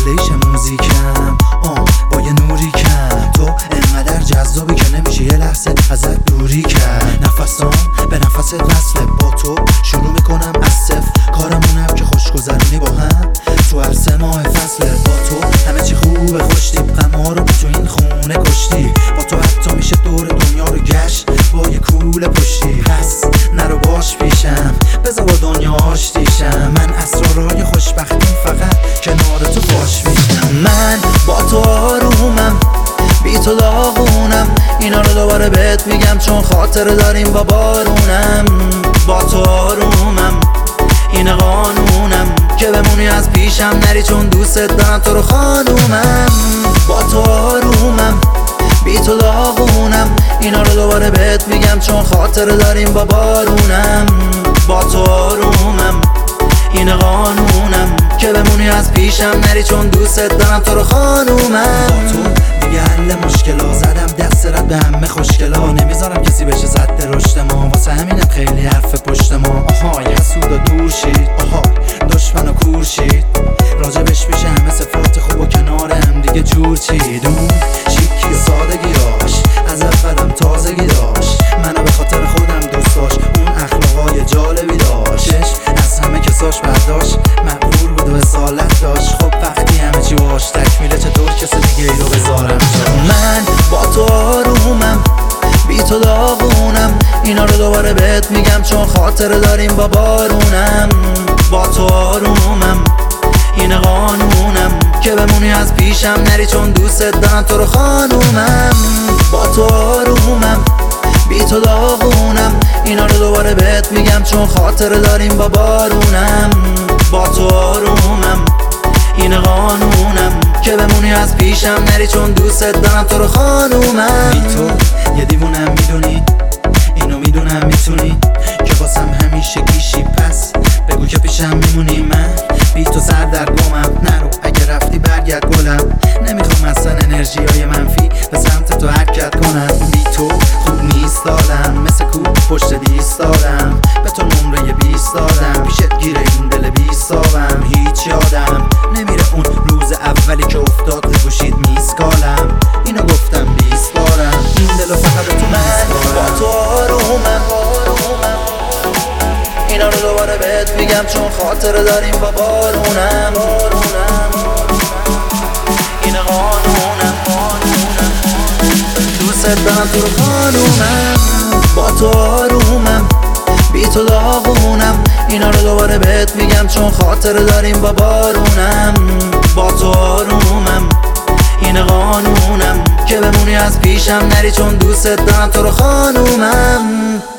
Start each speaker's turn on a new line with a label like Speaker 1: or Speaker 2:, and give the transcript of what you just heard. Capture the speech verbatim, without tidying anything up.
Speaker 1: پلیش موزیکم آه با یه نوری کم. تو انقدر جذابی که نمیشه یه لحظه ازت دوری کرد. نفسام به نفست وصله، با تو شروع میکنم از صفر. کارمونم که خوش گذرونی با هم تو هر سه ماه فصله. با تو همه چی خوبه خوشتیب، غم‌ها رو تو این خونه کشتی. با تو حتی میشه دور دنیا رو گشت با یه کوله پشتی. پس نرو باش پیشم، بذار با دنیا آشتیشم. من اسرارای خوشبختیم فقط کنار تو باش میشم. من با تو آرومم، بی تو داغونم. اینا رو دوباره بهت میگم چون خاطره داریم با بارونم. با تو آرومم، این قانونم که بمونی از پیشم نری چون دوست دارم تو رو خانومم. با تو آرومم، بی تو داغونم. اینا رو دوباره بهت میگم چون خاطره داریم با بارونم. با تو آرومم، این قانونم که بمونی از پیشم نری چون دوست دارم تو رو خانومم. با تو دیگه حل مشکلا، زدم دست رد به همه خوشگلا. نمیذارم کسی بشه زد رشد ما، واسه همینم خیلی حرف پشت ما. آهای حسود و دور شید، آهای دشمن و کور شید. راجبش میشه همه صفات خوب و کنار هم دیگه جور چید. اون شیکی و سادگیاش از اولم تازگی داشت. منو به خاطر خودم دوست داشت، اون اخلاقای جالبی داشتش. از همه کساش برداشت، مقبول بود و اصالت داشت. خب وقتی همه چی باش تکمیله چطور کسی دیگه ای رو بذارم جاش. من با تو آرومم، بی تو داغونم. اینا رو دوباره بهت میگم چون خاطره داریم با بارونم. با تو آرومم، این قانونم که بمونی از پیشم نری چون دوست دارم تو رو خانومم. با تو آرومم، بی تو داغونم. اینا رو دوباره بهت میگم چون خاطره داریم با بارونم. با تو آرومم، این قانونم که بمونی از پیشم نری چون دوست دارم تو رو خانومم. بی تو یه دیوونم میدونی، اینو میدونم میتونی که واسم همیشه گیشی. پس بگو که پیشم میمونی. من بی تو سر در گمم، نرو اگه رفتی برگرد گلم. نمیخوام اصلا انرژی های منفی به سمت تو حرکت کنم. بی تو خوب نیست دادم، مثل کوب پشت دیست دادم. به تو نمره بیست دادم، پیشت گیره این دل بیست دادم. هیچ یادم نمیره اون روز اولی که افتاد رو گوشید میسکالم. اینو گفتم بیست بارم، این دلو فقط تو من. با تو آرومم، اینا رو دوباره بهت میگم چون خاطره داریم با بارونم. این قانونم، دوست دارم تو رو خانومم. با تو آرومم، بی تو داغونم. اینا رو دوباره بهت میگم چون خاطره داریم با بارونم. با تو آرومم، این قانونم که بمونی از پیشم نری چون دوست دارم تو رو خانومم.